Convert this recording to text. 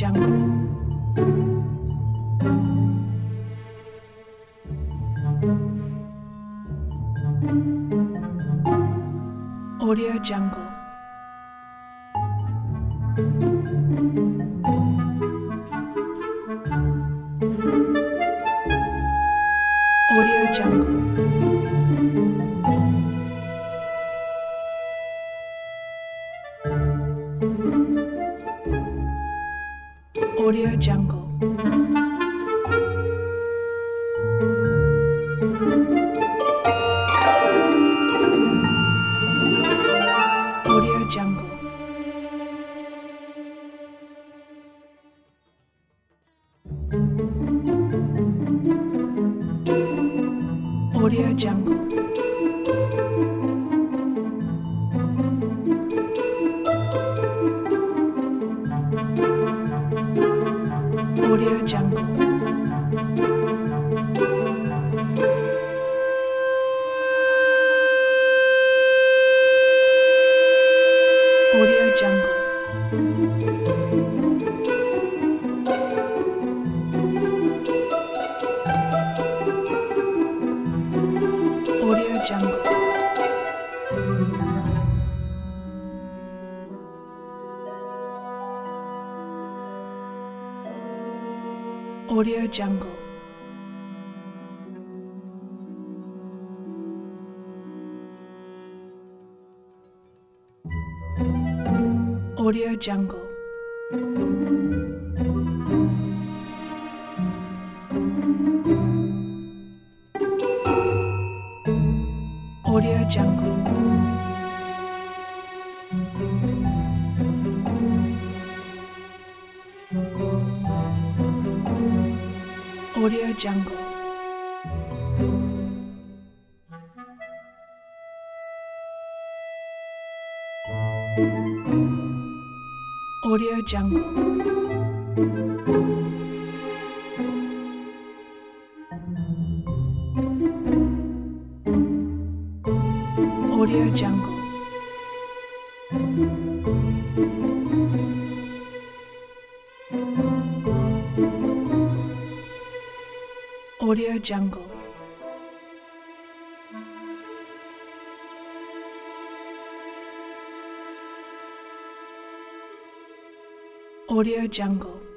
Jungle. Audio Jungle. Audio Jungle. Audio Jungle. Audio Jungle. Audio Jungle. Audio Jungle. Audio Jungle. Audio Jungle. Audio Jungle. Audio Jungle. Audio Jungle. Audio Jungle. Audio Jungle. Audio Jungle. Audio Jungle. Audio Jungle.